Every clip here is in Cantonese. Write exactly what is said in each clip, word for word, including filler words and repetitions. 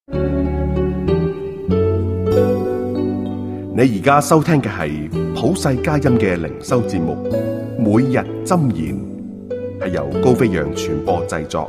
你而家收聽嘅係普世佳音嘅靈修節目，每日箴言，係由高飛揚傳播製作。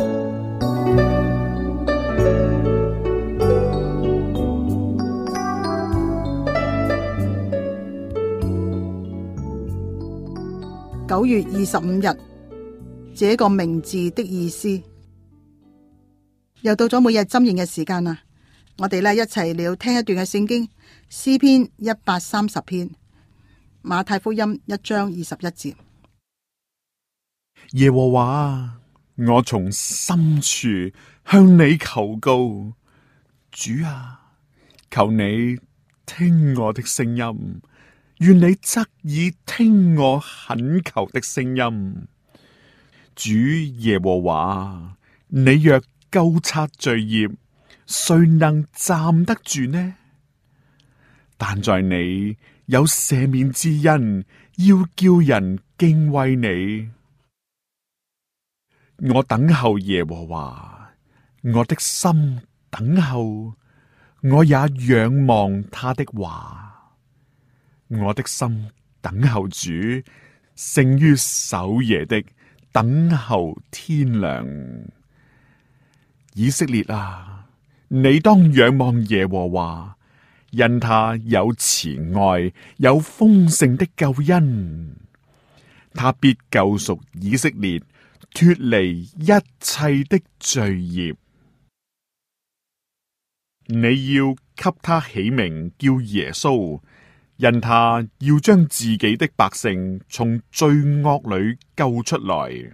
九月二十五日，這個名字的意思。又到咗每日箴言嘅時間啦，我哋咧一齊嚟聽一段嘅聖經，詩篇一百三十篇，馬太福音一章二十一節。 耶和華，我從深處向你求告，主啊，求你聽我的聲音，願你側耳聽我懇求的聲音。主耶和華，你若究察罪孽，誰能站得住呢？但在你有赦免之恩，要叫人敬畏你。我等候耶和華，我的心等候，我也仰望他的話。我的心等候主，勝於守夜的等候天亮。以色列啊，你當仰望耶和華，因他有慈愛，有豐盛的救恩。他必救贖以色列，脫離一切的罪孽。你要給他起名叫耶穌，因他要將自己的百姓從罪惡裏救出來。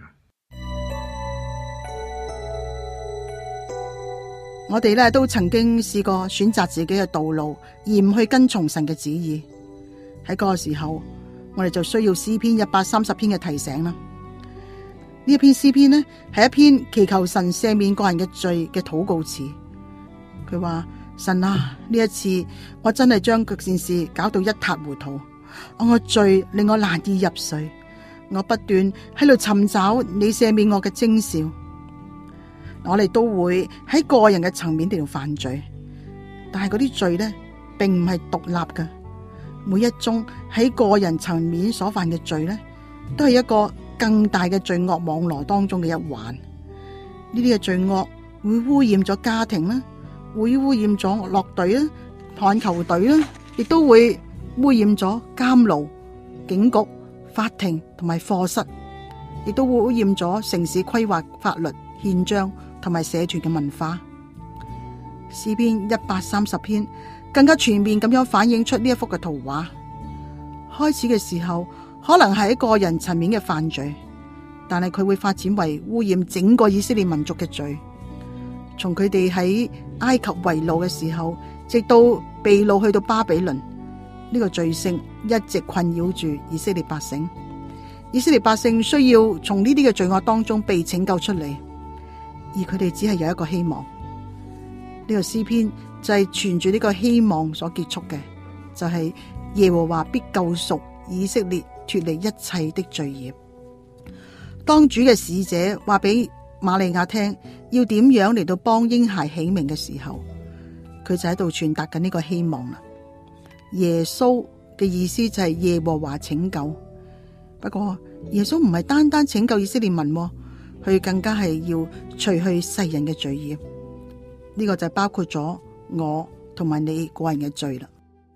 我哋咧都曾經試過選擇自己嘅道路，而唔去跟從神嘅旨意。喺嗰個時候，我哋就需要詩篇一百三十篇嘅提醒啦。呢一篇詩篇呢，係一篇祈求神赦免個人嘅罪嘅禱告詞。佢話：神啊，呢一次我真係將嗰件事搞到一塌糊塗，我個罪令我難以入睡，我不斷喺度尋找你赦免我嘅徵兆。我哋都會喺個人嘅層面度犯罪，但係嗰啲罪呢，並唔係獨立嘅。每一宗喺個人層面所犯嘅罪呢，都係一個更大嘅罪惡網絡當中嘅一環。呢啲嘅罪惡會污染咗家庭啦，會污染咗樂隊啦、棒球隊啦，亦都會污染咗監牢、警局、法庭同埋課室，亦都會污染咗城市規劃、法律、憲章同埋社團嘅文化。詩篇一百三十篇更加全面咁樣反映出呢一幅嘅圖畫。開始嘅時候可能係喺個人層面嘅犯罪，但係佢會發展為污染整個以色列民族嘅罪。從佢哋喺埃及為奴嘅時候，直到被擄去到巴比倫，呢個罪性一直困擾住以色列百姓。以色列百姓需要從呢啲嘅罪惡當中被拯救出嚟，而佢哋只係有一個希望。呢個詩篇就係存住呢個希望所結束嘅，就係耶和華必救贖以色列，脫離一切的罪孽。當主嘅使者話俾瑪利亞聽要點樣嚟到幫嬰孩起名嘅時候，佢就喺度傳達緊呢個希望啦。耶穌嘅意思就係耶和華拯救，不過耶穌唔係單單拯救以色列民，佢更加係要除去世人嘅罪孽。呢個就包括咗我同埋你個人嘅罪啦。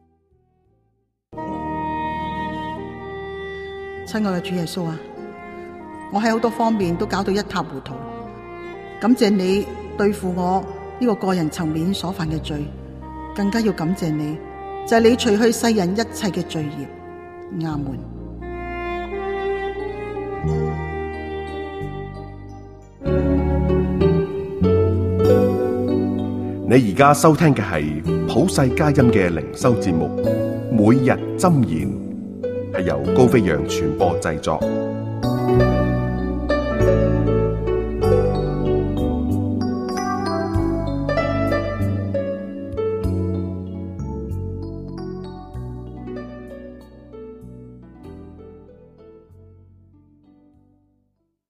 親愛嘅主耶穌啊，我喺好多方面都搞到一塌糊塗，感謝你對付我呢個個人層面所犯嘅罪，更加要感謝你，就係你除去世人一切嘅罪孽。阿門。 你而家收聽嘅係普世佳音嘅靈修節目，每日箴言，係由高飛揚傳播製作。